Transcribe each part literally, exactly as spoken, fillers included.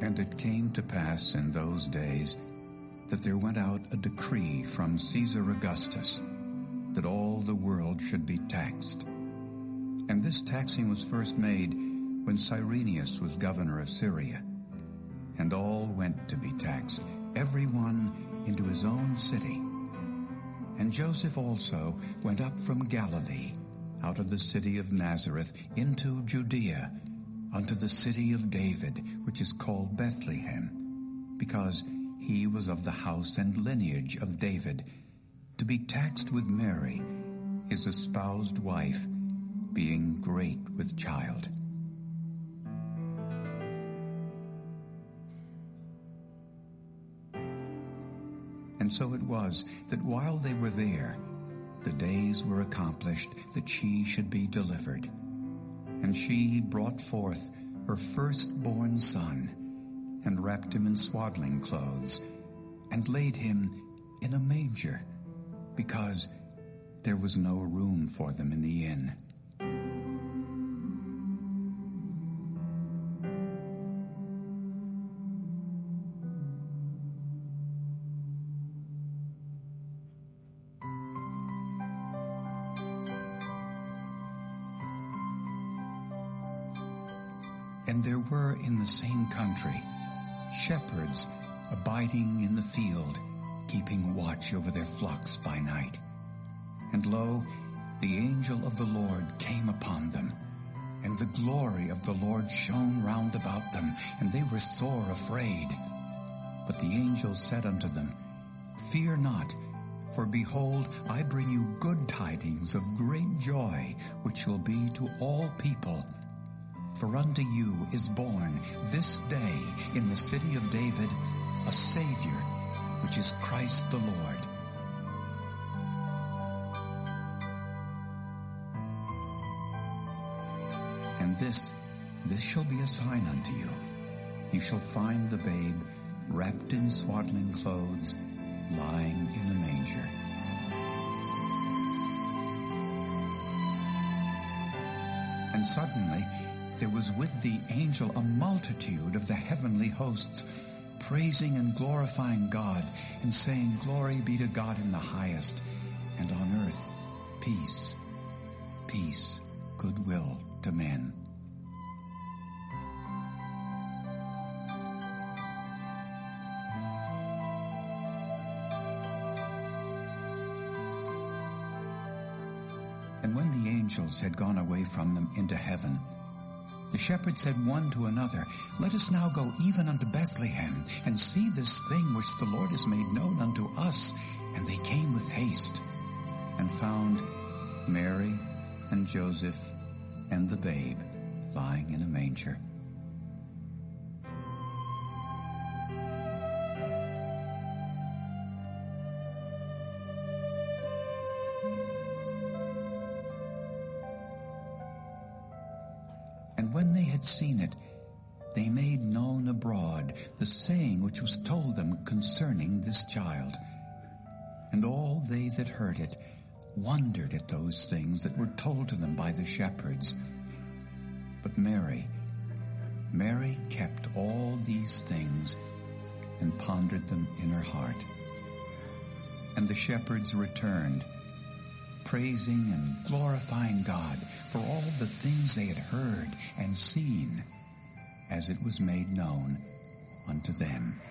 And it came to pass in those days that there went out a decree from Caesar Augustus that all the world should be taxed. And this taxing was first made when Cyrenius was governor of Syria. And all went to be taxed, every one into his own city. And Joseph also went up from Galilee, out of the city of Nazareth, into Judea, unto the city of David, which is called Bethlehem, because he was of the house and lineage of David, to be taxed with Mary, his espoused wife, being great with child. And so it was that while they were there, the days were accomplished that she should be delivered. And she brought forth her firstborn son, and wrapped him in swaddling clothes, and laid him in a manger, because there was no room for them in the inn. And there were in the same country shepherds abiding in the field, keeping watch over their flocks by night. And lo, the angel of the Lord came upon them, and the glory of the Lord shone round about them, and they were sore afraid. But the angel said unto them, Fear not, for behold, I bring you good tidings of great joy, which shall be to all people. For unto you is born this day in the city of David a Savior, which is Christ the Lord. And this, this shall be a sign unto you. You shall find the babe wrapped in swaddling clothes, lying in a manger. And suddenly there was with the angel a multitude of the heavenly hosts, praising and glorifying God, and saying, Glory be to God in the highest, and on earth peace, peace, goodwill to men. And when the angels had gone away from them into heaven, the shepherds said one to another, Let us now go even unto Bethlehem, and see this thing which the Lord has made known unto us. And they came with haste, and found Mary and Joseph and the babe lying in a manger. And when they had seen it, they made known abroad the saying which was told them concerning this child. And all they that heard it wondered at those things that were told to them by the shepherds. But Mary, Mary kept all these things and pondered them in her heart. And the shepherds returned, praising and glorifying God for all the things they had heard and seen, as it was made known unto them.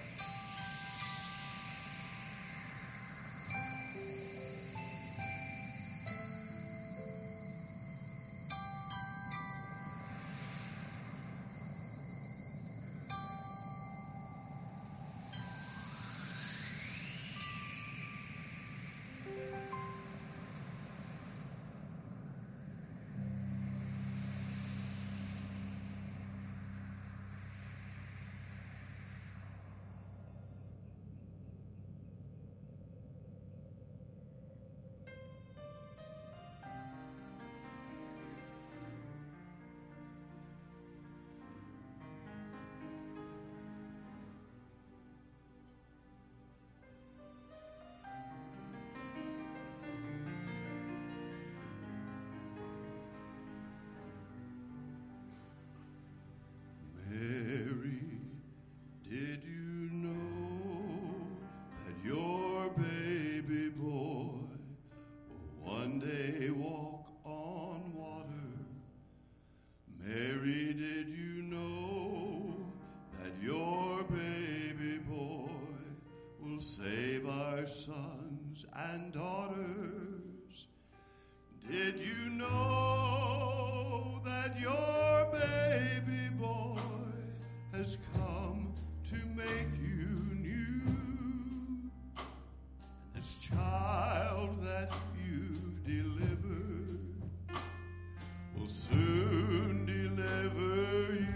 Mary, did you know that your baby boy will save our sons and daughters? Did you know that your baby boy has come to make you new? This child that you've delivered will soon deliver you.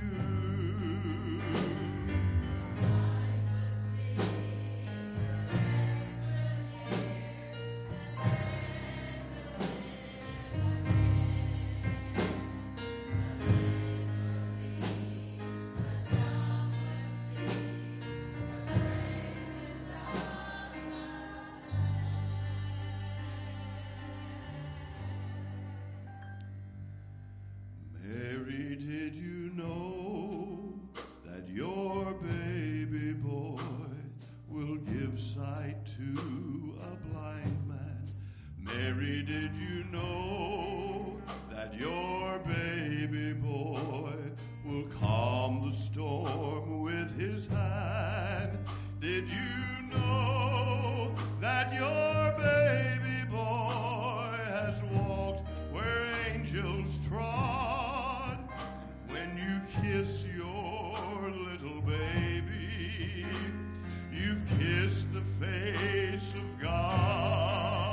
Mary, did you know that your baby boy will give sight to a blind man? Mary, did you know that your baby boy will calm the storm with his hand? Did you know that your baby boy has walked where angels trod? When you kiss your little baby, you've kissed the face of God.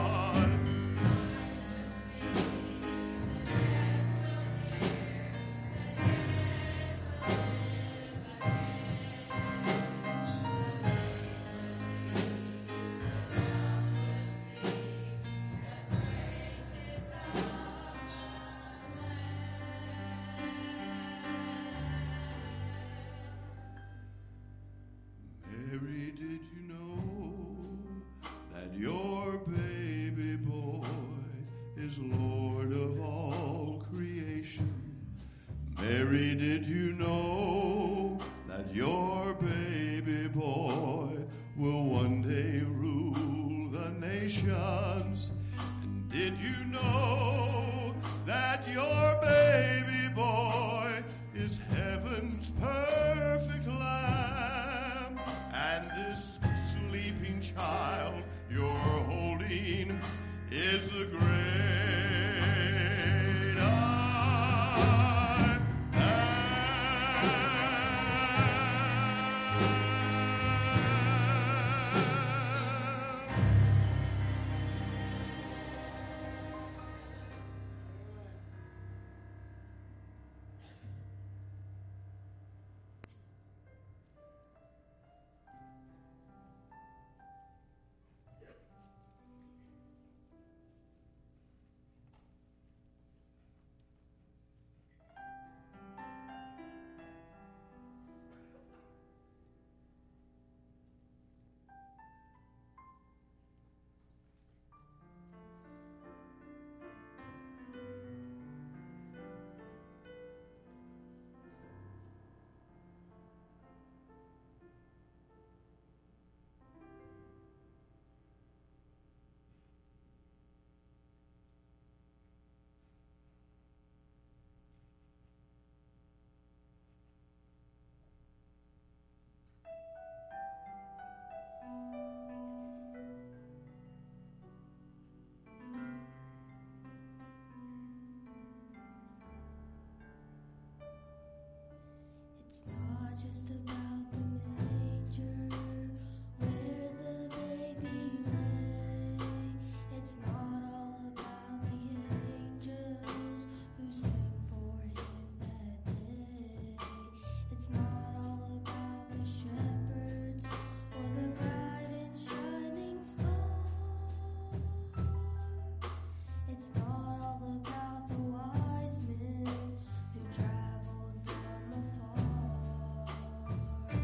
Mary, did you know that your baby boy is Lord of all creation? Mary, did you know that your baby boy will one day rule the nations? And did you know that your baby boy is heaven's perfect lamb? And this sleeping child you're holding is the great I It's not just about the manger where the baby lay. It's not all about the angels who sang for him that day. It's not all about the shepherds or the bright and shining star. It's not all about the wise men who traveled from afar.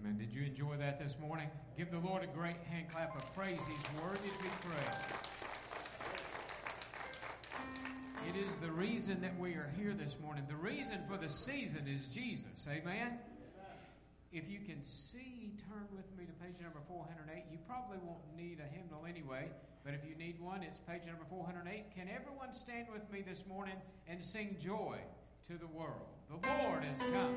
Amen. Did you enjoy that this morning? Give the Lord a great hand clap of praise. He's worthy to be praised. It is the reason that we are here this morning. The reason for the season is Jesus. Amen? If you can see, turn with me to page number four hundred eight. You probably won't need a hymnal anyway, but if you need one, it's page number four hundred eight. Can everyone stand with me this morning and sing joy to the world? The Lord has come.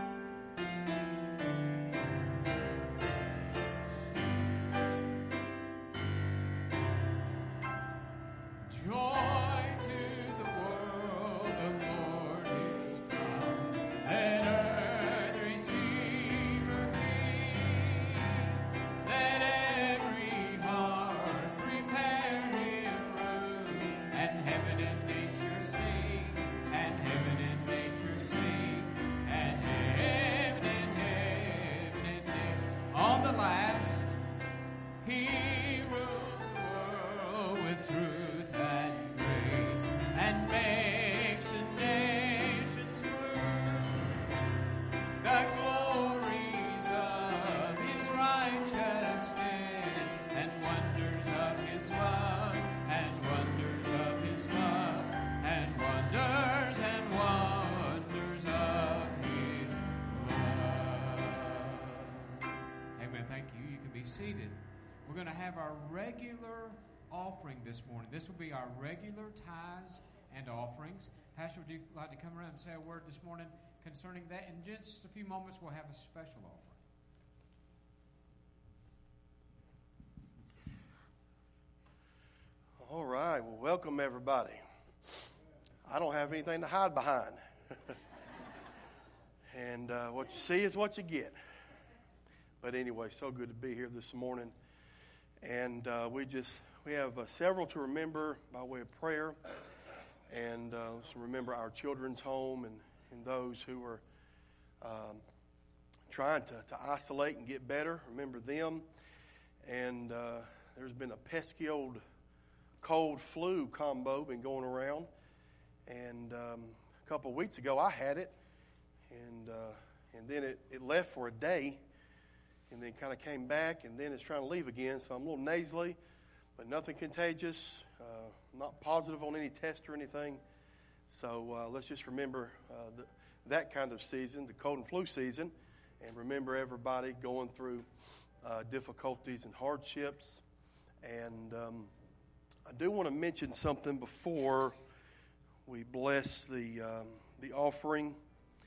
Joy to the world, the Lord is come. Let earth receive her King. Let every heart prepare him room. And heaven and nature sing, and heaven and nature sing, and heaven and heaven and heaven. On the last, he rules the world with truth and grace, and makes the nations prove the glories of his righteousness, and wonders of his love, and wonders of his love, and wonders and wonders of his love. Amen. Thank you. You can be seated. We're going to have our regular offering this morning. This will be our regular tithes and offerings. Pastor, would you like to come around and say a word this morning concerning that? In just a few moments, we'll have a special offering. All right. Well, welcome, everybody. I don't have anything to hide behind. and uh, what you see is what you get. But anyway, so good to be here this morning. And uh, we just, we have uh, several to remember by way of prayer. And uh, let's remember our children's home and, and those who are um, trying to, to isolate and get better. Remember them. And uh, there's been a pesky old cold flu combo been going around. And um, a couple of weeks ago I had it. And, uh, and then it, it left for a day. And then kind of came back, and then it's trying to leave again. So I'm a little nasally, but nothing contagious. Uh, not positive on any test or anything. So uh, let's just remember uh, the, that kind of season, the cold and flu season, and remember everybody going through uh, difficulties and hardships. And um, I do want to mention something before we bless the um, the offering.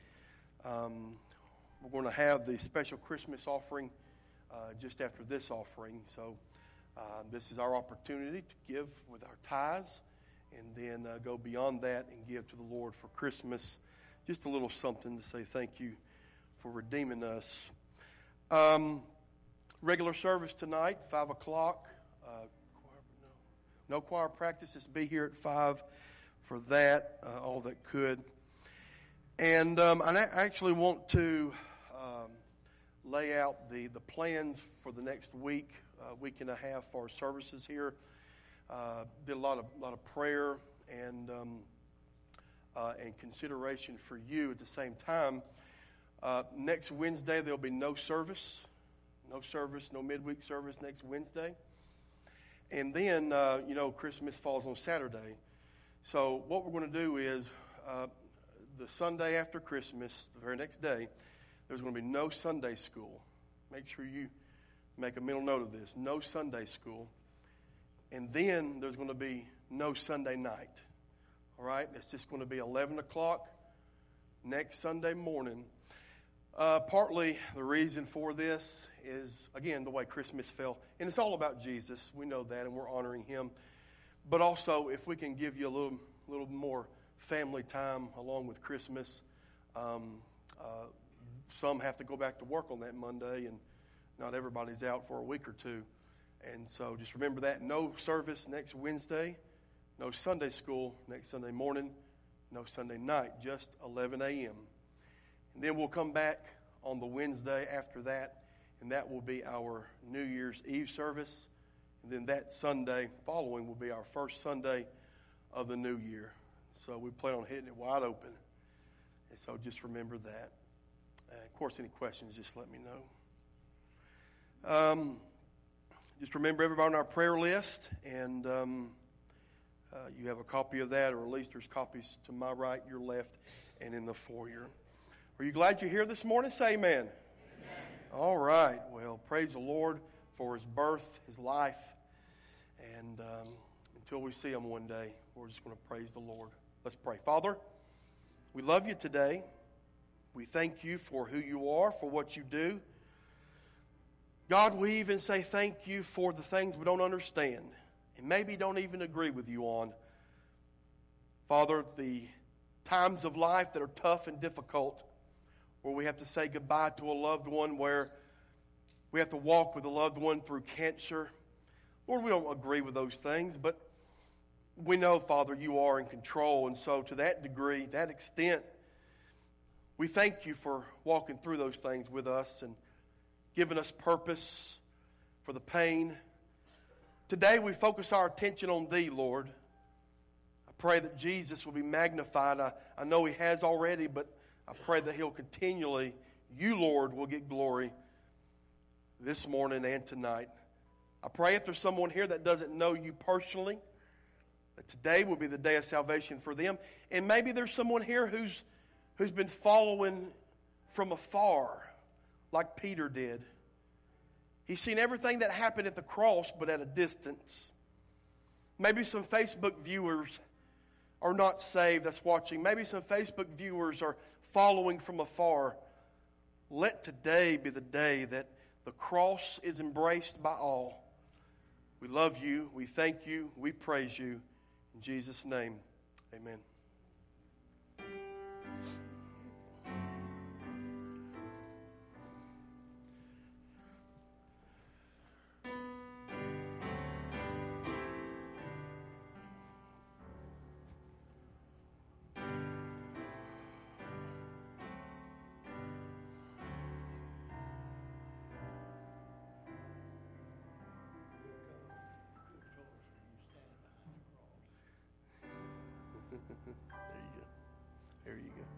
Um, We're going to have the special Christmas offering uh, just after this offering. So uh, this is our opportunity to give with our tithes and then uh, go beyond that and give to the Lord for Christmas. Just a little something to say thank you for redeeming us. Um, regular service tonight, five o'clock. Uh, choir, no, no choir practices. Be here at five for that, uh, all that could. And um, I actually want to Um, lay out the, the plans for the next week, uh, week and a half for our services here. Uh, did a lot of lot of prayer and um, uh, and consideration for you at the same time. Uh, next Wednesday there'll be no service, no service, no midweek service next Wednesday. And then uh, you know Christmas falls on Saturday, so what we're going to do is uh, the Sunday after Christmas, the very next day, there's going to be no Sunday school. Make sure you make a mental note of this. No Sunday school. And then there's going to be no Sunday night. All right? It's just going to be eleven o'clock next Sunday morning. Uh, partly the reason for this is, again, the way Christmas fell. And it's all about Jesus. We know that, and we're honoring him. But also, if we can give you a little, little more family time along with Christmas, um, uh, some have to go back to work on that Monday, and not everybody's out for a week or two. And so just remember that. No service next Wednesday. No Sunday school next Sunday morning. No Sunday night. Just eleven a.m. And then we'll come back on the Wednesday after that, and that will be our New Year's Eve service. And then that Sunday following will be our first Sunday of the new year. So we plan on hitting it wide open. And so just remember that. Uh, of course, any questions, just let me know. Um, just remember everybody on our prayer list, and um, uh, you have a copy of that, or at least there's copies to my right, your left, and in the foyer. Are you glad you're here this morning? Say amen. Amen. All right. Well, praise the Lord for his birth, his life, and um, until we see him one day, we're just going to praise the Lord. Let's pray. Father, we love you today. We thank you for who you are, for what you do. God, we even say thank you for the things we don't understand and maybe don't even agree with you on. Father, the times of life that are tough and difficult, where we have to say goodbye to a loved one, where we have to walk with a loved one through cancer. Lord, we don't agree with those things, but we know, Father, you are in control. And so to that degree, that extent, we thank you for walking through those things with us and giving us purpose for the pain. Today we focus our attention on thee, Lord. I pray that Jesus will be magnified. I, I know he has already, but I pray that he'll continually, you, Lord, will get glory this morning and tonight. I pray if there's someone here that doesn't know you personally, that today will be the day of salvation for them. And maybe there's someone here who's who's been following from afar, like Peter did. He's seen everything that happened at the cross, but at a distance. Maybe some Facebook viewers are not saved that's watching. Maybe some Facebook viewers are following from afar. Let today be the day that the cross is embraced by all. We love you. We thank you. We praise you. In Jesus' name, amen. There you go. There you go.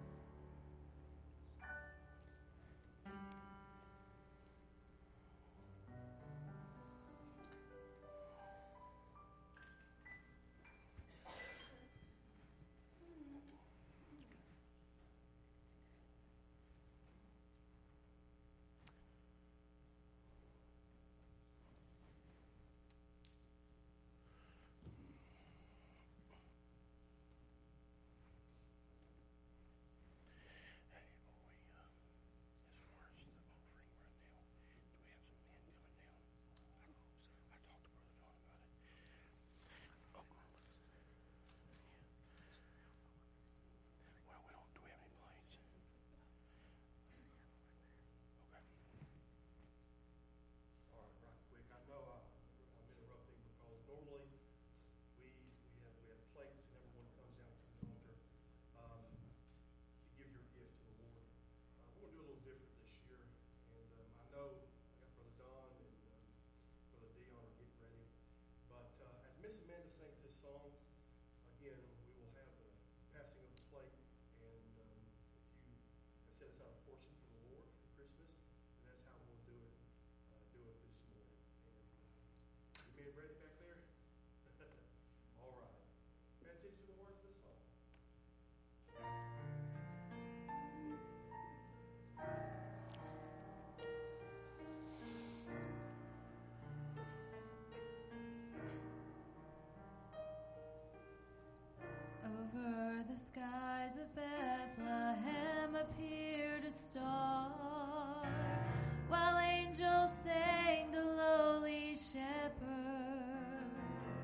Over the skies of Bethlehem appeared a star, while angels sang to lowly shepherds.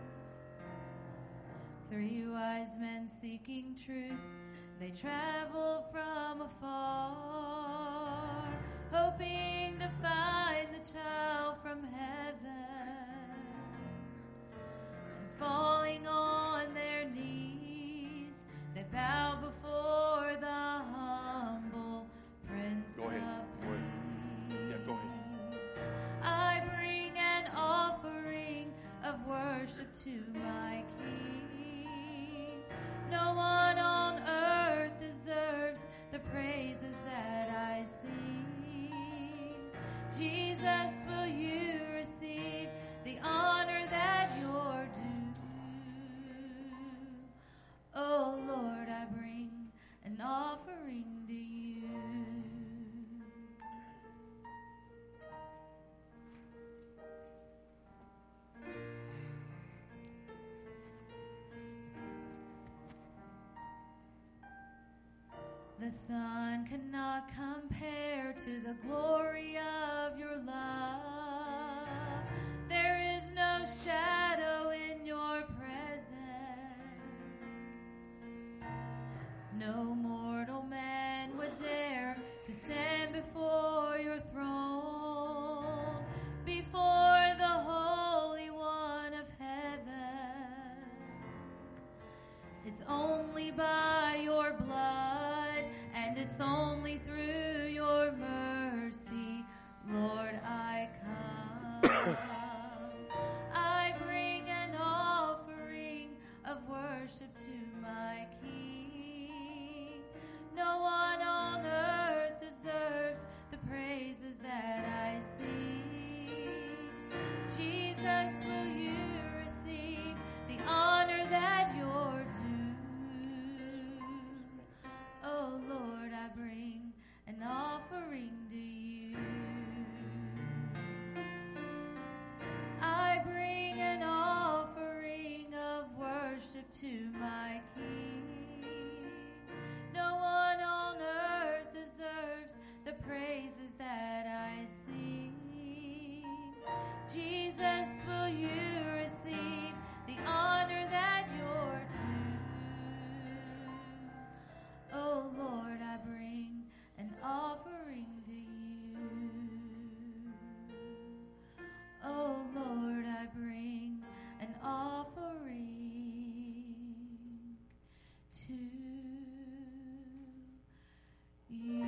Three wise men seeking truth, they traveled from afar, hoping to find the child from heaven. And falling on their knees, they bow before the humble Prince Go ahead. of Go ahead. Peace. Yeah, go ahead. I bring an offering of worship to my King. No one on earth deserves the praises that I sing. Jesus, will you the sun cannot compare to the glory of your love. There is no shadow in your presence. No mortal man would dare to stand before your throne, before the Holy One of heaven. It's only by your blood, and it's only through your mercy, Lord, I come. I bring an offering of worship to my King. No one on earth deserves the praises that I sing. Jesus, will you receive the honor that you're due? Oh Lord, I bring an offering to you. I bring an offering of worship to my King. No one on earth deserves the praises that I sing. Jesus, will you receive the honor that you're due? Oh Lord, I bring an offering to you. Oh Lord, I bring an offering to you.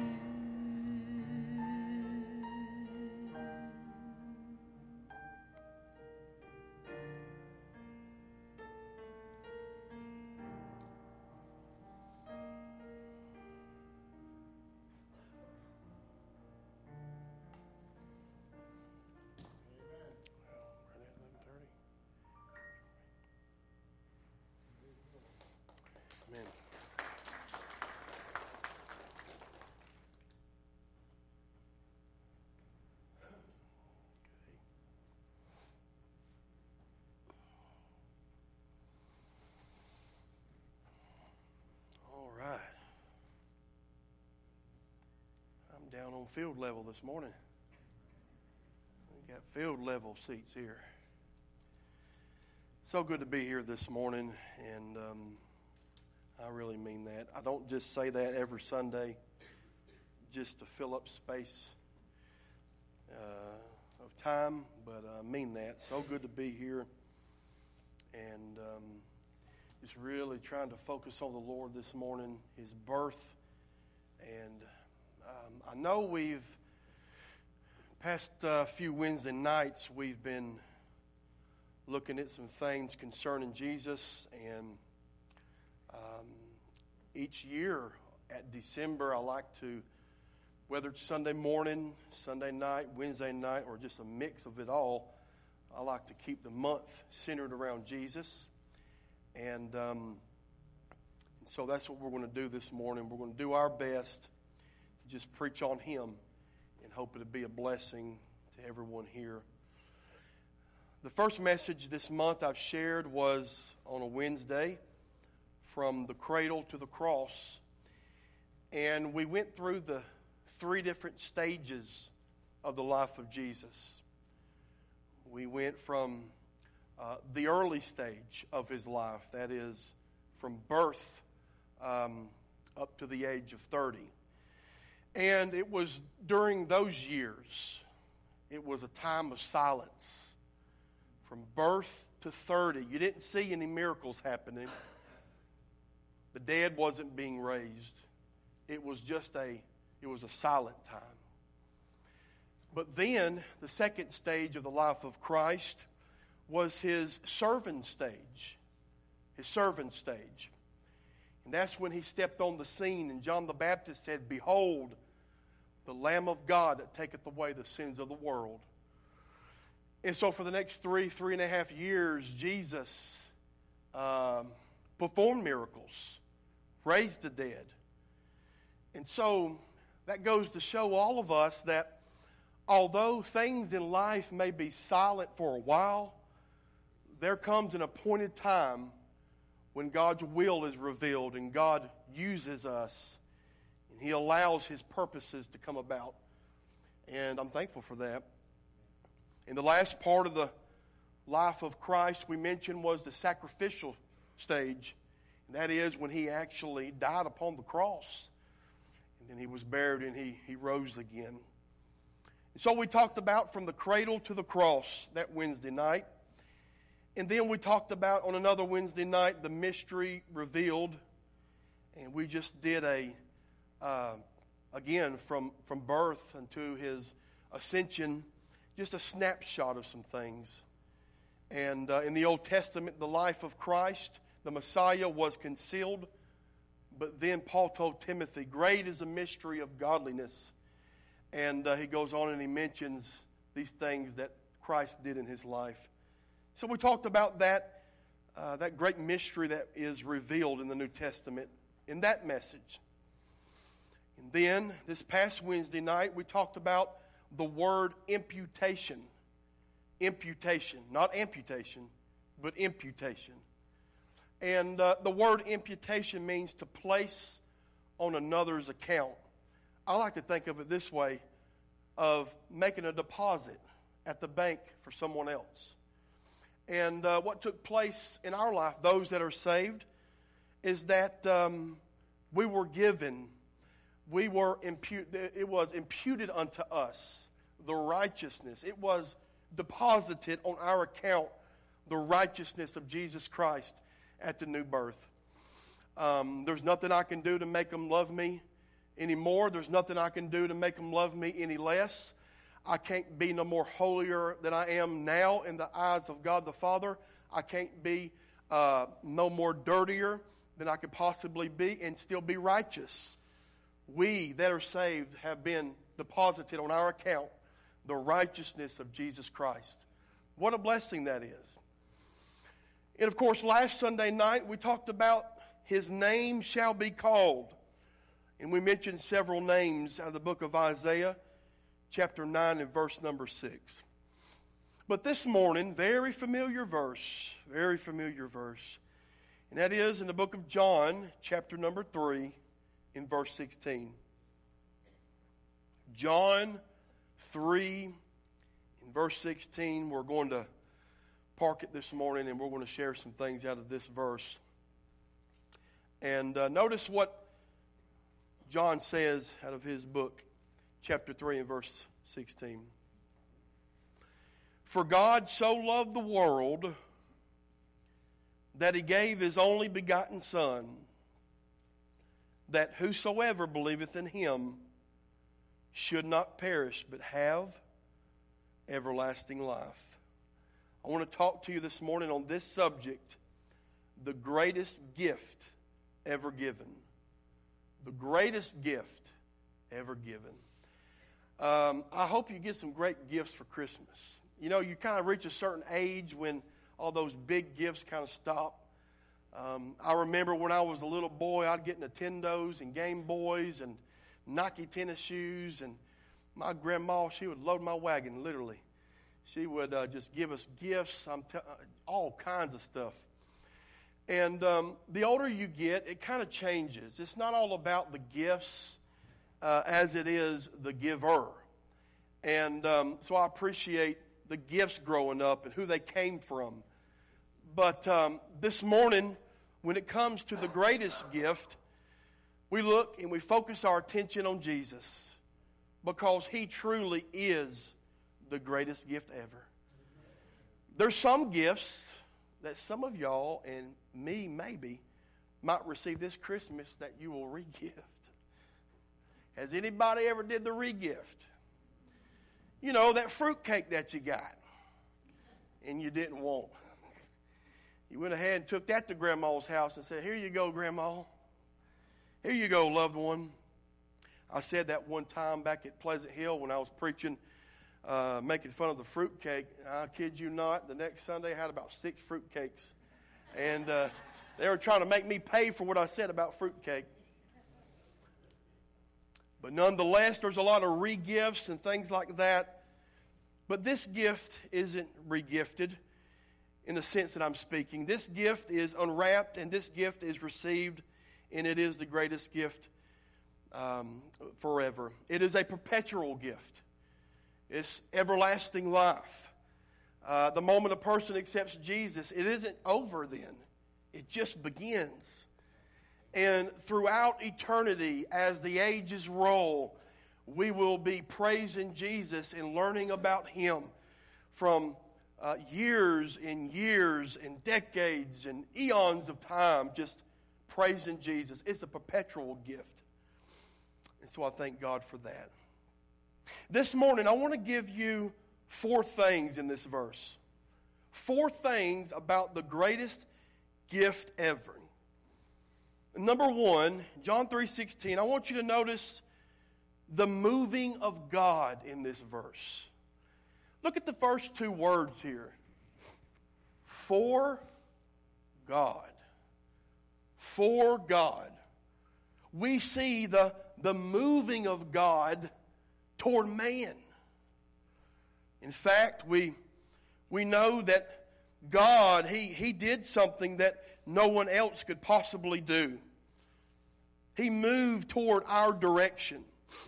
Amen. All right. I'm down on field level this morning. We got field level seats here. So good to be here this morning, and um, I really mean that. I don't just say that every Sunday just to fill up space uh, of time, but I mean that. So good to be here, and um, just really trying to focus on the Lord this morning, His birth. And um, I know we've, past uh, few Wednesday nights, we've been looking at some things concerning Jesus, and um, each year at December, I like to, whether it's Sunday morning, Sunday night, Wednesday night, or just a mix of it all, I like to keep the month centered around Jesus. And, um, and so that's what we're going to do this morning. We're going to do our best to just preach on Him and hope it'll be a blessing to everyone here. The first message this month I've shared was on a Wednesday, from the cradle to the cross. And we went through the three different stages of the life of Jesus. We went from uh, the early stage of His life, that is, from birth um, up to the age of thirty. And it was during those years, it was a time of silence. From birth to thirty, you didn't see any miracles happening. The dead wasn't being raised. It was just a, it was a silent time. But then, the second stage of the life of Christ was His servant stage. His servant stage. And that's when He stepped on the scene, and John the Baptist said, "Behold, the Lamb of God that taketh away the sins of the world." And so for the next three, three and a half years, Jesus um, performed miracles, raised the dead. And so that goes to show all of us that although things in life may be silent for a while, there comes an appointed time when God's will is revealed and God uses us in He allows His purposes to come about. And I'm thankful for that. And the last part of the life of Christ we mentioned was the sacrificial stage. And that is when He actually died upon the cross. And then He was buried and He, he rose again. And so we talked about from the cradle to the cross that Wednesday night. And then we talked about on another Wednesday night the mystery revealed. And we just did a, uh, again, from, from birth unto His ascension, just a snapshot of some things. And uh, in the Old Testament, the life of Christ, the Messiah, was concealed. But then Paul told Timothy, great is the mystery of godliness. And uh, he goes on and he mentions these things that Christ did in His life. So we talked about that, uh, that great mystery that is revealed in the New Testament in that message. And then this past Wednesday night, we talked about the word imputation. Imputation, not amputation, but imputation. And uh, the word imputation means to place on another's account. I like to think of it this way, of making a deposit at the bank for someone else. And uh, what took place in our life, those that are saved, is that um, we were given, we were imputed, it was imputed unto us, the righteousness. It was deposited on our account, the righteousness of Jesus Christ at the new birth. Um, there's nothing I can do to make them love me anymore. There's nothing I can do to make them love me any less. I can't be no more holier than I am now in the eyes of God the Father. I can't be uh, no more dirtier than I could possibly be and still be righteous. We that are saved have been deposited on our account the righteousness of Jesus Christ. What a blessing that is. And of course, last Sunday night we talked about His name shall be called. And we mentioned several names out of the book of Isaiah, chapter nine and verse number six. But this morning, very familiar verse, very familiar verse. And that is in the book of John, chapter number three, in verse sixteen. John three, in verse sixteen, we're going to park it this morning and we're going to share some things out of this verse. And uh, notice what John says out of his book, chapter three and verse sixteen. For God so loved the world that He gave His only begotten Son, that whosoever believeth in Him should not perish, but have everlasting life. I want to talk to you this morning on this subject, the greatest gift ever given. The greatest gift ever given. Um, I hope you get some great gifts for Christmas. You know, you kind of reach a certain age when all those big gifts kind of stop. Um, I remember when I was a little boy, I'd get Nintendos and Game Boys and Nike tennis shoes. And my grandma, she would load my wagon, literally. She would uh, just give us gifts, I'm t- all kinds of stuff. And um, the older you get, it kind of changes. It's not all about the gifts uh, as it is the giver. And um, so I appreciate the gifts growing up and who they came from. But um, this morning, when it comes to the greatest gift, we look and we focus our attention on Jesus because He truly is the greatest gift ever. There's some gifts that some of y'all and me maybe might receive this Christmas that you will re-gift. Has anybody ever did the re-gift? You know, that fruitcake that you got and you didn't want. You went ahead and took that to Grandma's house and said, here you go, Grandma. Here you go, loved one. I said that one time back at Pleasant Hill when I was preaching, uh, making fun of the fruitcake. I kid you not, the next Sunday I had about six fruitcakes. And uh, they were trying to make me pay for what I said about fruitcake. But nonetheless, there's a lot of re-gifts and things like that. But this gift isn't re-gifted in the sense that I'm speaking. This gift is unwrapped and this gift is received, and it is the greatest gift um, forever. It is a perpetual gift. It's everlasting life. Uh, the moment a person accepts Jesus, it isn't over then. It just begins. And throughout eternity, as the ages roll, we will be praising Jesus and learning about Him from uh, years and years and decades and eons of time, just praising Jesus. It's a perpetual gift. And so I thank God for that. This morning, I want to give you four things in this verse. Four things about the greatest gift ever. Number one, John three sixteen, I want you to notice the moving of God in this verse. Look at the first two words here. For God. For God. We see the, the moving of God toward man. In fact, we, we know that God, he, he did something that no one else could possibly do. He moved toward our direction.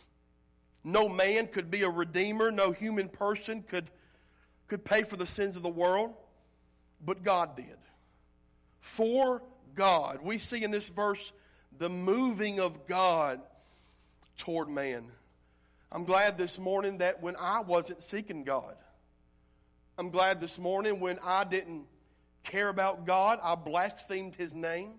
No man could be a redeemer. No human person could, could pay for the sins of the world. But God did. For God. We see in this verse the moving of God toward man. I'm glad this morning that when I wasn't seeking God, I'm glad this morning when I didn't care about God, I blasphemed His name.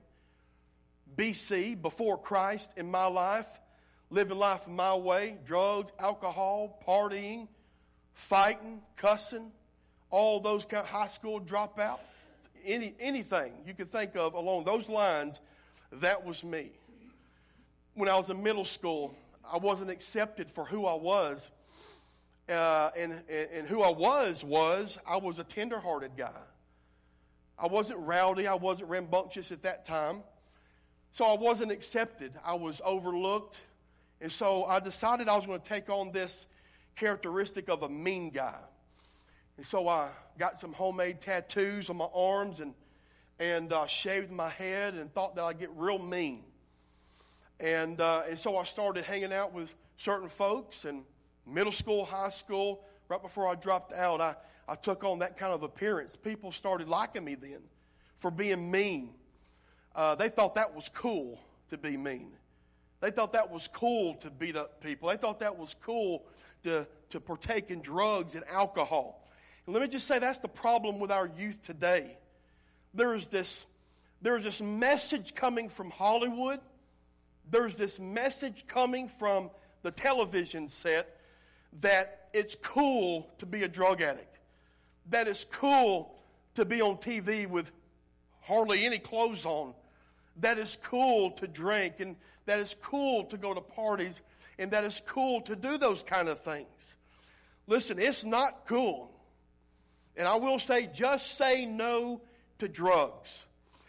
B C, before Christ in my life, living life my way, drugs, alcohol, partying, fighting, cussing, all those kind of high school dropout, any anything you could think of along those lines, that was me. When I was in middle school, I wasn't accepted for who I was. Uh, and, and, and who I was was, I was a tender-hearted guy. I wasn't rowdy. I wasn't rambunctious at that time. So I wasn't accepted. I was overlooked. And so I decided I was going to take on this characteristic of a mean guy. And so I got some homemade tattoos on my arms and, and uh, shaved my head and thought that I'd get real mean. And, uh, and so I started hanging out with certain folks, and middle school, high school, right before I dropped out, I, I took on that kind of appearance. People started liking me then for being mean. Uh, they thought that was cool to be mean. They thought that was cool to beat up people. They thought that was cool to, to partake in drugs and alcohol. And let me just say that's the problem with our youth today. There's this, there's this message coming from Hollywood. There's this message coming from the television set that it's cool to be a drug addict. That it's cool to be on T V with hardly any clothes on. That it's cool to drink, and that it's cool to go to parties, and that it's cool to do those kind of things. Listen, it's not cool. And I will say, just say no to drugs.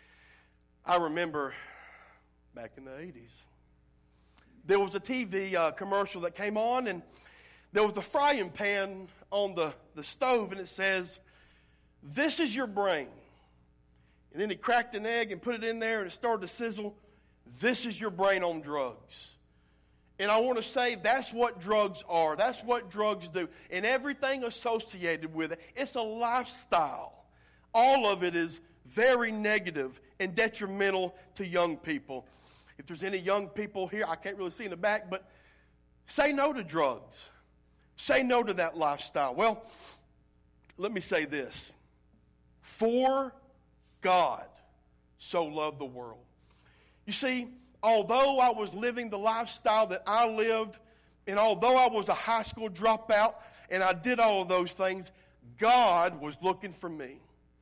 I remember back in the eighties, there was a T V uh, commercial that came on, and there was a frying pan on the, the stove, and it says, "This is your brain." And then he cracked an egg and put it in there, and it started to sizzle. This is your brain on drugs. And I want to say that's what drugs are. That's what drugs do. And everything associated with it, it's a lifestyle. All of it is very negative and detrimental to young people. If there's any young people here, I can't really see in the back, but say no to drugs. Say no to that lifestyle. Well, let me say this. For God so loved the world. You see, although I was living the lifestyle that I lived, and although I was a high school dropout, and I did all of those things, God was looking for me.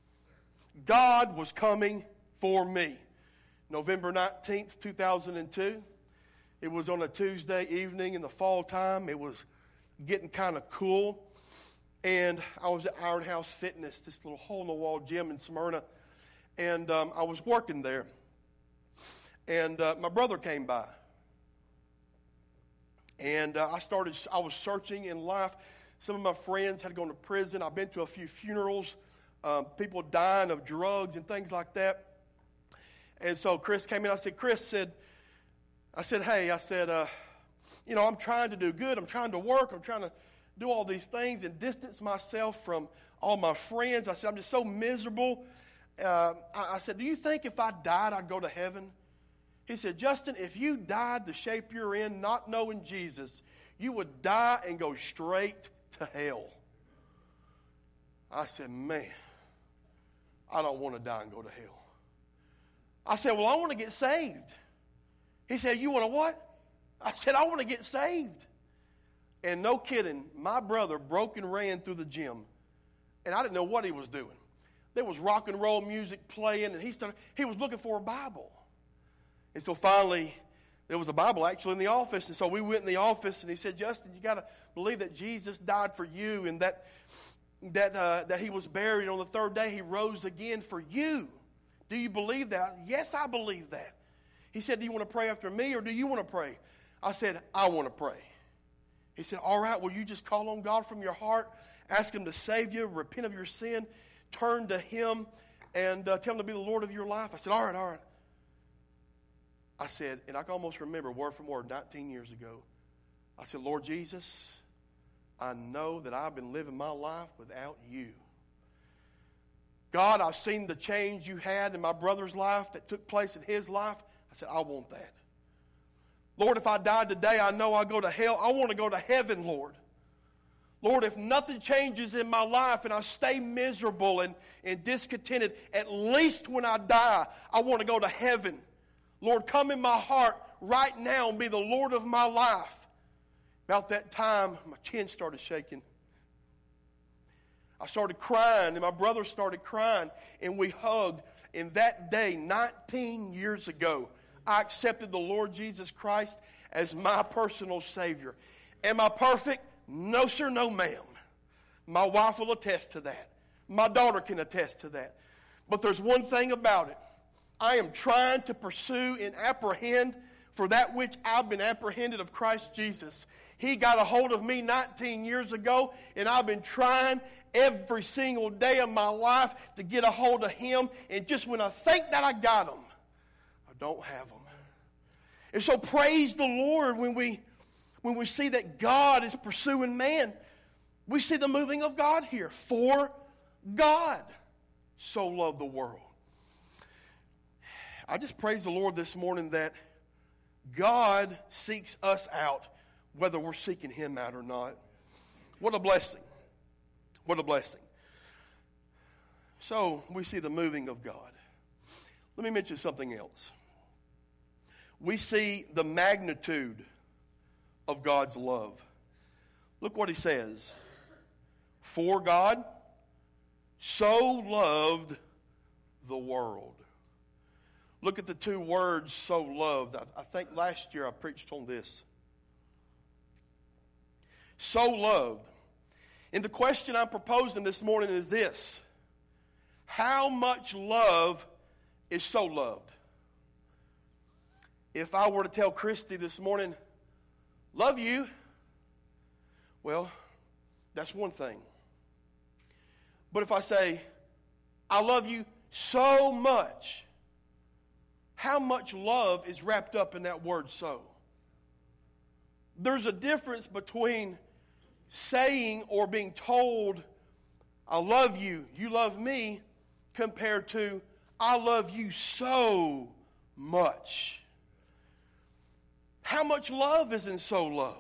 God was coming for me. November nineteenth, two thousand two. It was on a Tuesday evening in the fall time. It was getting kind of cool. And I was at Iron House Fitness, this little hole-in-the-wall gym in Smyrna. And um, I was working there. And uh, my brother came by. And uh, I started, I was searching in life. Some of my friends had gone to prison. I've been to a few funerals, um, people dying of drugs and things like that. And so Chris came in. I said, Chris said, I said, hey, I said, uh, you know, I'm trying to do good. I'm trying to work. I'm trying to do all these things and distance myself from all my friends. I said, I'm just so miserable. Uh, I, I said, do you think if I died, I'd go to heaven? He said, Justin, if you died the shape you're in, not knowing Jesus, you would die and go straight to hell. I said, man, I don't want to die and go to hell. I said, well, I want to get saved. He said, you want to what? I said, I want to get saved. And no kidding, my brother broke and ran through the gym. And I didn't know what he was doing. There was rock and roll music playing, and he started. He was looking for a Bible. And so finally, there was a Bible actually in the office. And so we went in the office, and he said, Justin, you got to believe that Jesus died for you and that that uh, that he was buried. On the third day, he rose again for you. Do you believe that? Yes, I believe that. He said, do you want to pray after me or do you want to pray? I said, I want to pray. He said, all right, well, you just call on God from your heart, ask him to save you, repent of your sin, turn to him, and uh, tell him to be the Lord of your life. I said, all right, all right. I said, and I can almost remember word for word, nineteen years ago. I said, Lord Jesus, I know that I've been living my life without you. God, I've seen the change you had in my brother's life that took place in his life. I said, I want that. Lord, if I died today, I know I'll go to hell. I want to go to heaven, Lord. Lord, if nothing changes in my life and I stay miserable and, and discontented, at least when I die, I want to go to heaven. Lord, come in my heart right now and be the Lord of my life. About that time, my chin started shaking. I started crying, and my brother started crying, and we hugged. And that day, nineteen years ago, I accepted the Lord Jesus Christ as my personal Savior. Am I perfect? No, sir, no, ma'am. My wife will attest to that. My daughter can attest to that. But there's one thing about it. I am trying to pursue and apprehend for that which I've been apprehended of Christ Jesus. He got a hold of me nineteen years ago, and I've been trying every single day of my life to get a hold of him. And just when I think that I got him, I don't have him. And so praise the Lord when we when we see that God is pursuing man. We see the moving of God here. For God so loved the world. I just praise the Lord this morning that God seeks us out, whether we're seeking him out or not. What a blessing. What a blessing. So we see the moving of God. Let me mention something else. We see the magnitude of God's love. Look what he says. For God so loved the world. Look at the two words, so loved. I, I think last year I preached on this. So loved. And the question I'm proposing this morning is this. How much love is so loved? If I were to tell Christy this morning, love you, well, that's one thing. But if I say, I love you so much, how much love is wrapped up in that word so? There's a difference between saying or being told, I love you, you love me, compared to, I love you so much. How much love is in so loved?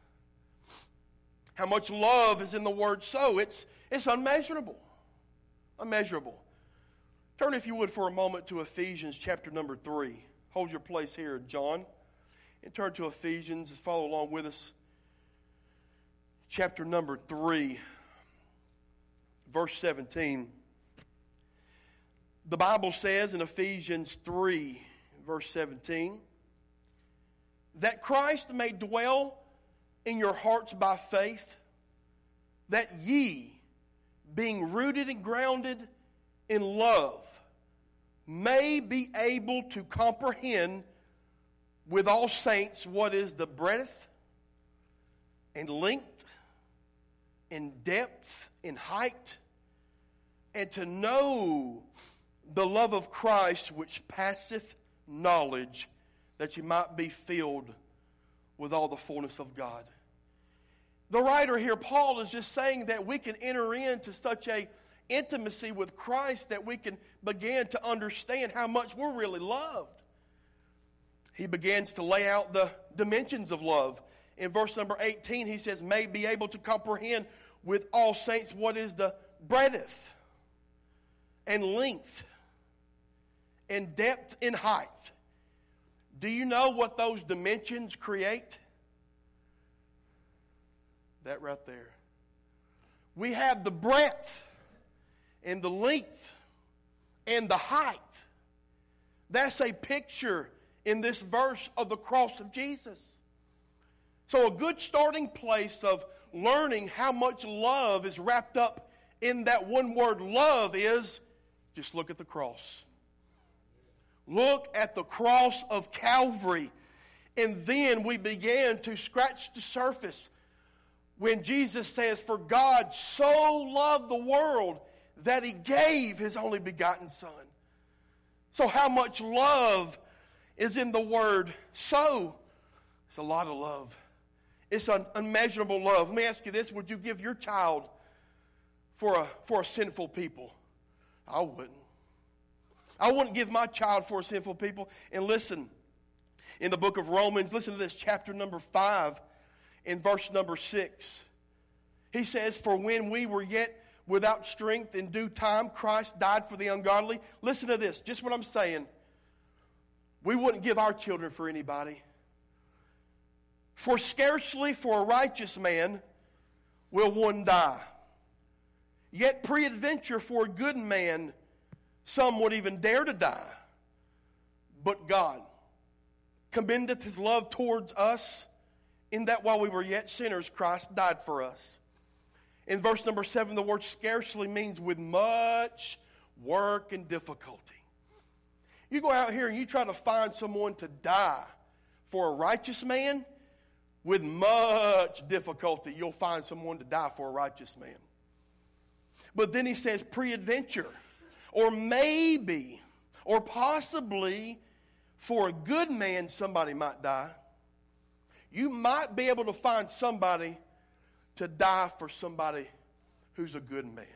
How much love is in the word so? It's, it's unmeasurable. Unmeasurable. Turn, if you would, for a moment to Ephesians chapter number three. Hold your place here, John. And turn to Ephesians and follow along with us. Chapter number three, verse seventeen. The Bible says in Ephesians three, verse seventeen, that Christ may dwell in your hearts by faith, that ye, being rooted and grounded in love, may be able to comprehend with all saints what is the breadth and length and depth and height, and to know the love of Christ which passeth knowledge, that you might be filled with all the fullness of God. The writer here, Paul, is just saying that we can enter into such a intimacy with Christ that we can begin to understand how much we're really loved. He begins to lay out the dimensions of love. In verse number eighteen, he says, may be able to comprehend with all saints what is the breadth and length and depth and height. Do you know what those dimensions create? That right there. We have the breadth and the length and the height. That's a picture in this verse of the cross of Jesus. So a good starting place of learning how much love is wrapped up in that one word love is just look at the cross. Look at the cross of Calvary. And then we began to scratch the surface when Jesus says, for God so loved the world that He gave His only begotten Son. So how much love is in the word so? It's a lot of love. It's an unmeasurable love. Let me ask you this. Would you give your child for a, for a sinful people? I wouldn't. I wouldn't give my child for a sinful people. And listen, in the book of Romans, listen to this, chapter number five, in verse number six. He says, for when we were yet without strength, in due time Christ died for the ungodly. Listen to this, just what I'm saying. We wouldn't give our children for anybody. For scarcely for a righteous man will one die. Yet peradventure for a good man some would even dare to die. But God commendeth His love towards us, in that while we were yet sinners, Christ died for us. In verse number seven, the word scarcely means with much work and difficulty. You go out here and you try to find someone to die for a righteous man, with much difficulty you'll find someone to die for a righteous man. But then he says peradventure, or maybe, or possibly for a good man somebody might die. You might be able to find somebody to die for somebody who's a good man.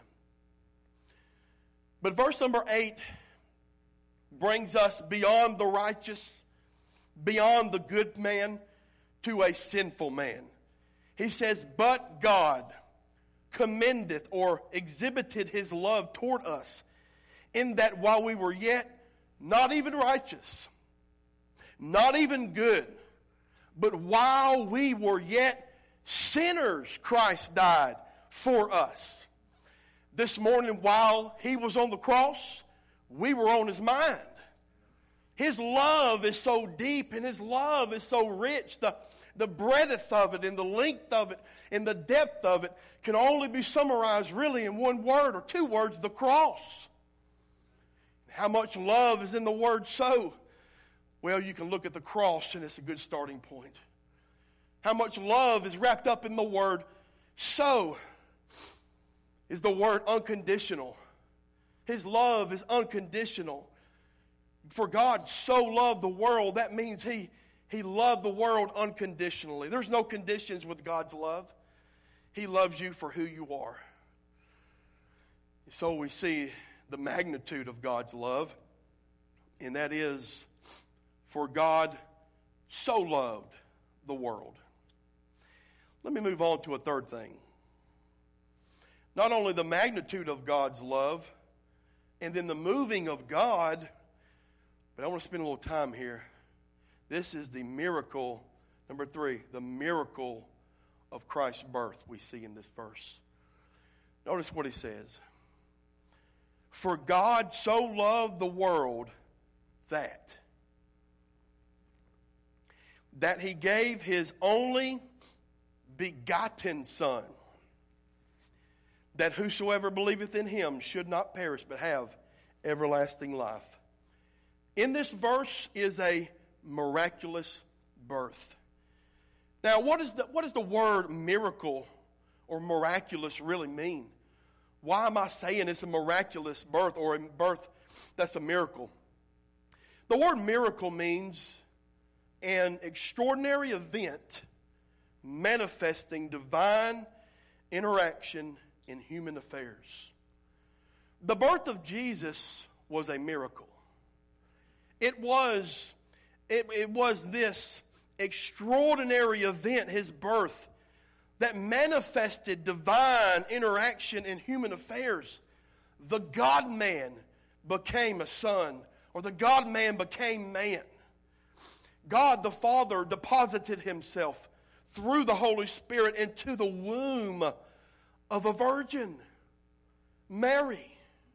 But verse number eight brings us beyond the righteous, beyond the good man, to a sinful man. He says, but God commendeth or exhibited His love toward us, in that while we were yet not even righteous, not even good, but while we were yet sinners, Christ died for us. This morning, while He was on the cross, we were on His mind. His love is so deep and His love is so rich. The, the breadth of it and the length of it and the depth of it can only be summarized really in one word or two words, the cross. How much love is in the word so? Well, you can look at the cross and it's a good starting point. How much love is wrapped up in the word so is the word unconditional. His love is unconditional. For God so loved the world, that means He, he loved the world unconditionally. There's no conditions with God's love. He loves you for who you are. So we see the magnitude of God's love, and that is, for God so loved the world. Let me move on to a third thing. Not only the magnitude of God's love, and then the moving of God, but I want to spend a little time here. This is the miracle, number three, the miracle of Christ's birth we see in this verse. Notice what he says. For God so loved the world that, that He gave His only begotten Son, that whosoever believeth in Him should not perish but have everlasting life. In this verse is a miraculous birth. Now, what is the, what does the word miracle or miraculous really mean? Why am I saying it's a miraculous birth or a birth that's a miracle? The word miracle means an extraordinary event manifesting divine interaction in human affairs. The birth of Jesus was a miracle. It was, it, it was this extraordinary event, his birth, that manifested divine interaction in human affairs. The God-man became a son, or the God-man became man. God the Father deposited himself through the Holy Spirit into the womb of a virgin, Mary.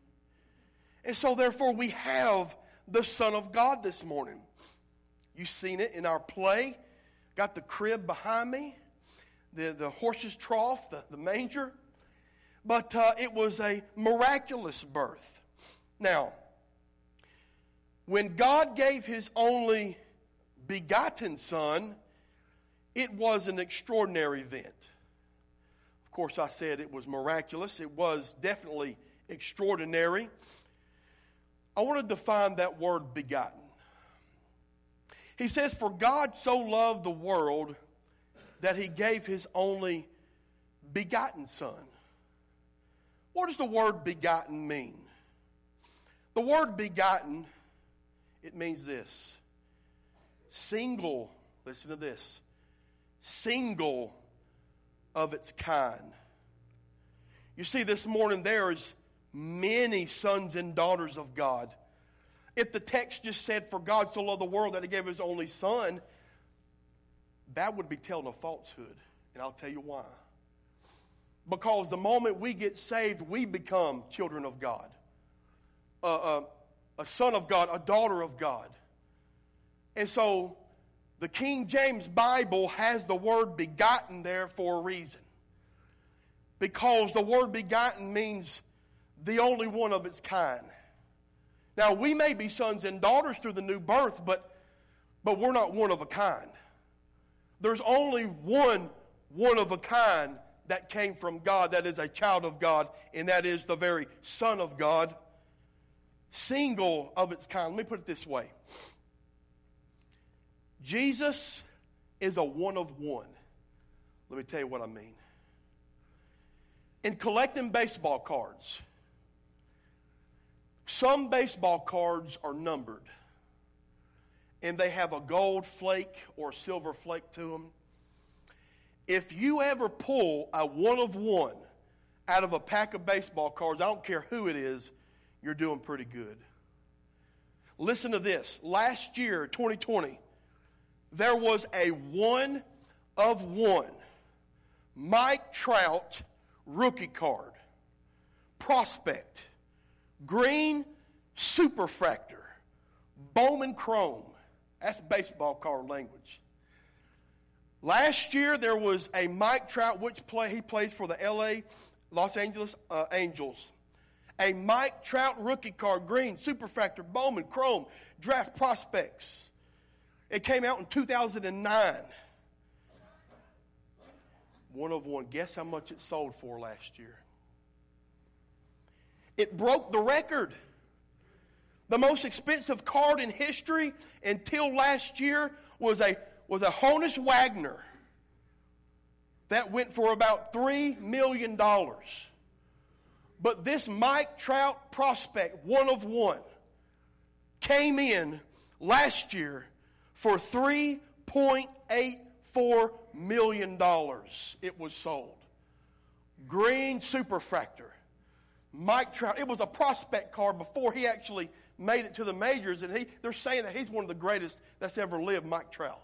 And so therefore we have the Son of God this morning. You've seen it in our play. Got the crib behind me, the, the horse's trough, the, the manger. But uh, it was a miraculous birth. Now, when God gave his only begotten Son, it was an extraordinary event. Of course, I said it was miraculous. It was definitely extraordinary. I want to define that word begotten. He says, "For God so loved the world that he gave his only begotten Son." What does the word begotten mean? The word begotten, it means this. Single, listen to this. Single of its kind. You see, this morning there's many sons and daughters of God. If the text just said, "For God so loved the world that he gave his only Son," that would be telling a falsehood. And I'll tell you why. Because the moment we get saved, we become children of God. Uh, uh, a son of God, a daughter of God. And so the King James Bible has the word begotten there for a reason. Because the word begotten means the only one of its kind. Now, we may be sons and daughters through the new birth, but, but we're not one of a kind. There's only one one of a kind that came from God, that is a child of God, and that is the very Son of God. Single of its kind. Let me put it this way. Jesus is a one of one. Let me tell you what I mean. In collecting baseball cards, some baseball cards are numbered, and they have a gold flake or silver flake to them. If you ever pull a one of one out of a pack of baseball cards, I don't care who it is, you're doing pretty good. Listen to this. Last year, twenty twenty, there was a one of one Mike Trout rookie card, prospect, green superfractor, Bowman chrome. That's baseball card language. Last year there was a Mike Trout, which play he plays for the L A Los Angeles uh, Angels. A Mike Trout rookie card, green superfractor, Bowman chrome, draft prospects. It came out in two thousand nine. One of one. Guess how much it sold for last year? It broke the record. The most expensive card in history until last year was a was a Honus Wagner that went for about three million dollars. But this Mike Trout prospect, one of one, came in last year for three point eight four million dollars. It was sold. Green superfractor. Mike Trout. It was a prospect card before he actually made it to the majors, and he they're saying that he's one of the greatest that's ever lived, Mike Trout.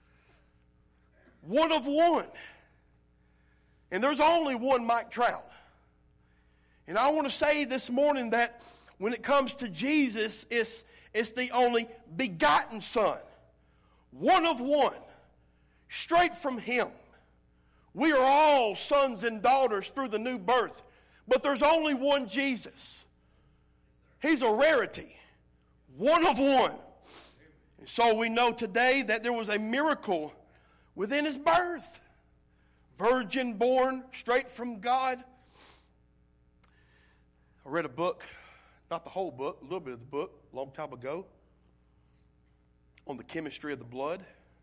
One of one. And there's only one Mike Trout. And I want to say this morning that when it comes to Jesus, it's, it's the only begotten Son. One of one. Straight from him. We are all sons and daughters through the new birth. But there's only one Jesus. He's a rarity. One of one. And so we know today that there was a miracle within his birth. Virgin born, straight from God. I read a book, not the whole book, a little bit of the book, a long time ago, on the chemistry of the blood.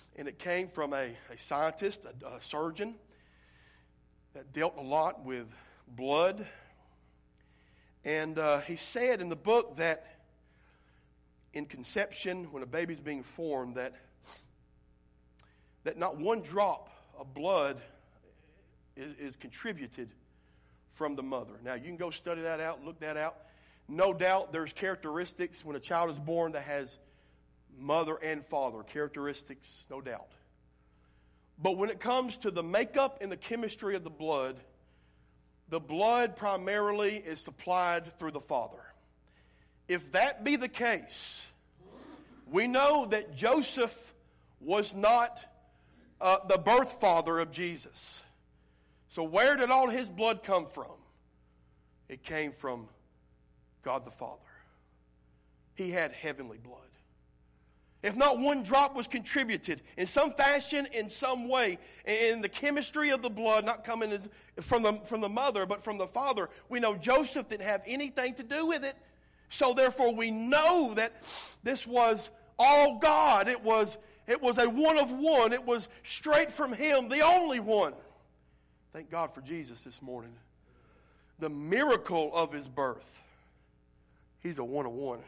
And it came from a, a scientist, a, a surgeon, that dealt a lot with blood. And uh, he said in the book that in conception, when a baby's being formed, that, that not one drop of blood is, is contributed from the mother. Now, you can go study that out, look that out. No doubt there's characteristics when a child is born that has mother and father characteristics, no doubt. But when it comes to the makeup and the chemistry of the blood, the blood primarily is supplied through the father. If that be the case, we know that Joseph was not uh, the birth father of Jesus. So where did all his blood come from? It came from God the Father. He had heavenly blood. If not one drop was contributed in some fashion, in some way, in the chemistry of the blood, not coming as, from, the, from the mother, but from the father, we know Joseph didn't have anything to do with it. So therefore we know that this was all God. It was, it was a one of one. It was straight from Him, the only one. Thank God for Jesus this morning. The miracle of His birth. He's a one of one.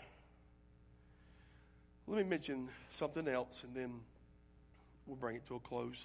Let me mention something else, and then we'll bring it to a close.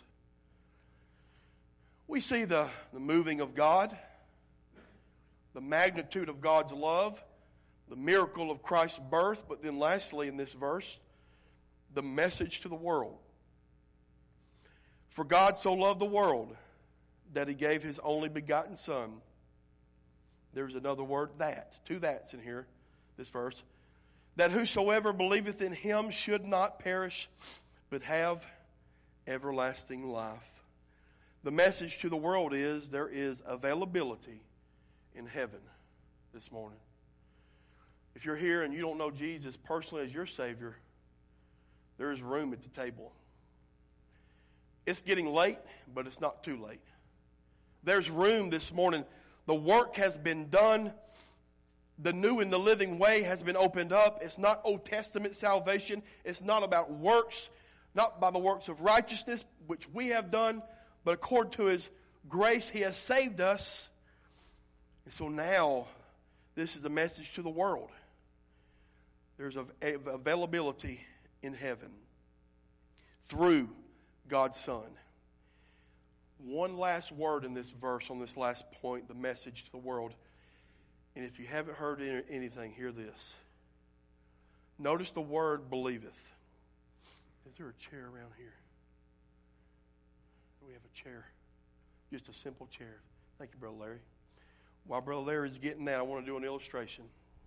We see the, the moving of God, the magnitude of God's love, the miracle of Christ's birth, but then lastly in this verse, the message to the world. For God so loved the world that He gave His only begotten Son. There's another word, that. Two that's in here, this verse. That whosoever believeth in Him should not perish, but have everlasting life. The message to the world is there is availability in heaven this morning. If you're here and you don't know Jesus personally as your Savior, there is room at the table. It's getting late, but it's not too late. There's room this morning. The work has been done. The new and the living way has been opened up. It's not Old Testament salvation. It's not about works, not by the works of righteousness, which we have done, but according to His grace, He has saved us. And so now, this is the message to the world. There's availability in heaven through God's Son. One last word in this verse, on this last point, the message to the world. And if you haven't heard anything, hear this. Notice the word believeth. Is there a chair around here? Do we have a chair? Just a simple chair. Thank you, Brother Larry. While Brother Larry's getting that, I want to do an illustration.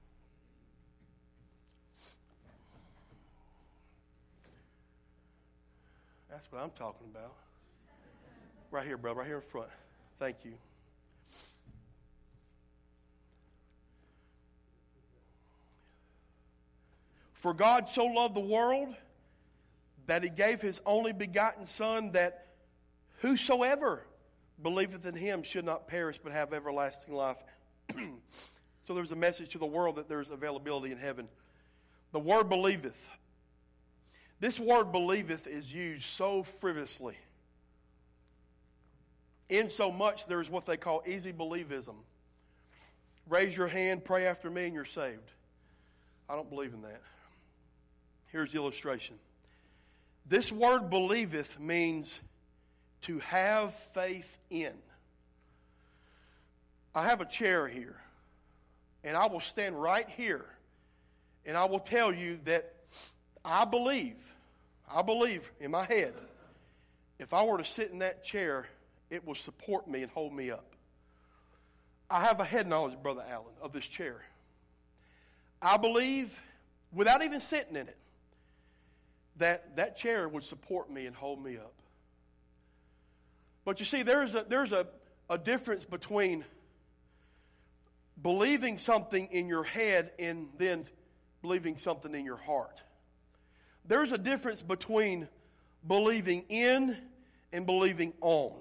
That's what I'm talking about. Right here, brother, right here in front. Thank you. For God so loved the world that He gave His only begotten Son, that whosoever believeth in Him should not perish but have everlasting life. So there's a message to the world that there's availability in heaven. The word believeth. This word believeth is used so frivolously. In so much there's what they call easy believism. Raise your hand, pray after me, and you're saved. I don't believe in that. Here's the illustration. This word believeth means to have faith in. I have a chair here, and I will stand right here, and I will tell you that I believe, I believe in my head, if I were to sit in that chair, it will support me and hold me up. I have a head knowledge, Brother Allen, of this chair. I believe, without even sitting in it, that that chair would support me and hold me up. But you see, there's a, there's a, a difference between believing something in your head and then believing something in your heart. There's a difference between believing in and believing on.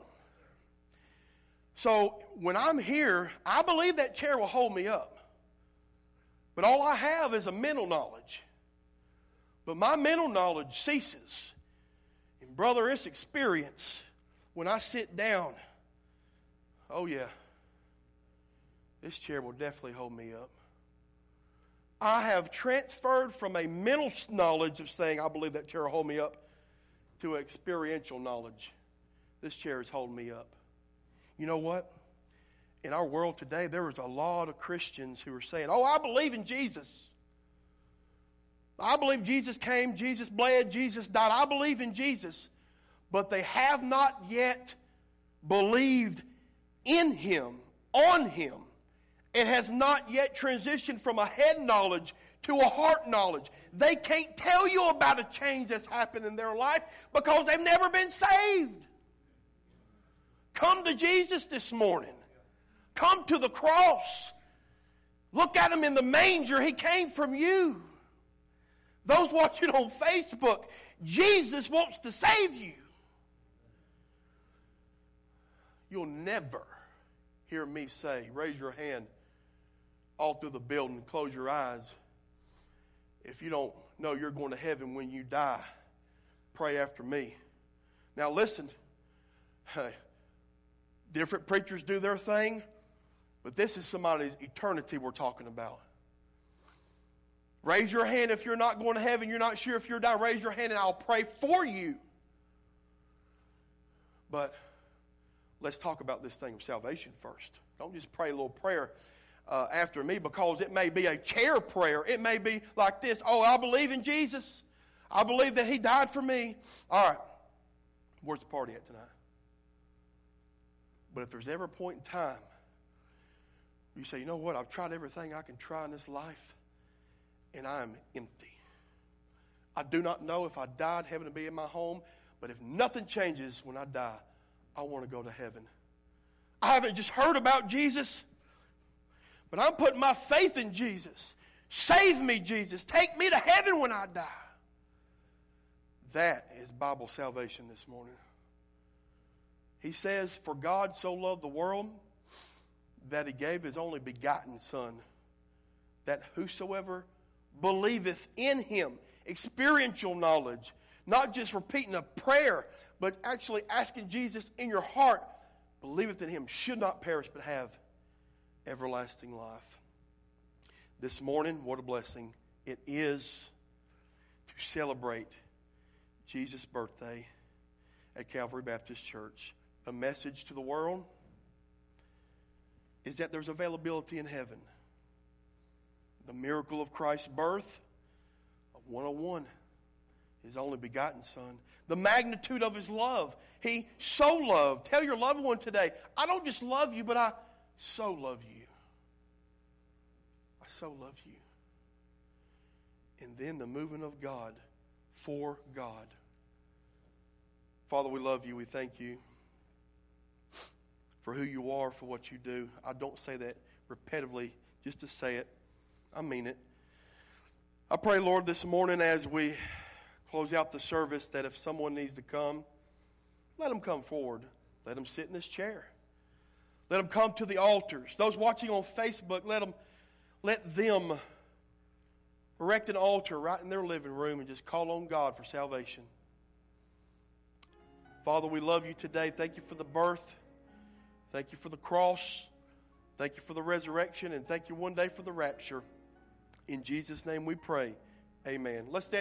So when I'm here, I believe that chair will hold me up. But all I have is a mental knowledge. But my mental knowledge ceases. And Brother, it's experience. When I sit down, oh yeah, this chair will definitely hold me up. I have transferred from a mental knowledge of saying, I believe that chair will hold me up, to experiential knowledge. This chair is holding me up. You know what? In our world today, there is a lot of Christians who are saying, oh, I believe in Jesus. I believe Jesus came, Jesus bled, Jesus died. I believe in Jesus. But they have not yet believed in Him, on Him. It has not yet transitioned from a head knowledge to a heart knowledge. They can't tell you about a change that's happened in their life because they've never been saved. Come to Jesus this morning. Come to the cross. Look at Him in the manger. He came from you. Those watching on Facebook, Jesus wants to save you. You'll never hear me say, raise your hand all through the building, close your eyes. If you don't know you're going to heaven when you die, pray after me. Now listen, different preachers do their thing, but this is somebody's eternity we're talking about. Raise your hand if you're not going to heaven, you're not sure if you're dying. Raise your hand and I'll pray for you. But let's talk about this thing of salvation first. Don't just pray a little prayer uh, after me, because it may be a chair prayer. It may be like this. Oh, I believe in Jesus. I believe that He died for me. All right. Where's the party at tonight? But if there's ever a point in time you say, you know what, I've tried everything I can try in this life, and I am empty. I do not know if I died, heaven to be in my home, but if nothing changes when I die, I want to go to heaven. I haven't just heard about Jesus, but I'm putting my faith in Jesus. Save me, Jesus. Take me to heaven when I die. That is Bible salvation this morning. He says, for God so loved the world that He gave His only begotten Son, that whosoever believeth in Him, experiential knowledge, not just repeating a prayer, but actually asking Jesus in your heart, believeth in Him, should not perish but have everlasting life. This morning, what a blessing it is to celebrate Jesus' birthday at Calvary Baptist Church. A message to the world is that there's availability in heaven. The miracle of Christ's birth, one oh one, His only begotten Son. The magnitude of His love. He so loved. Tell your loved one today, I don't just love you, but I so love you. I so love you. And then the moving of God for God. Father, we love you. We thank you for who you are, for what you do. I don't say that repetitively just to say it. I mean it. I pray, Lord, this morning as we close out the service, that if someone needs to come, let them come forward. Let them sit in this chair. Let them come to the altars. Those watching on Facebook, let them, let them erect an altar right in their living room and just call on God for salvation. Father, we love you today. Thank you for the birth. Thank you for the cross. Thank you for the resurrection. And thank you one day for the rapture. In Jesus' name we pray. Amen. Let's stand.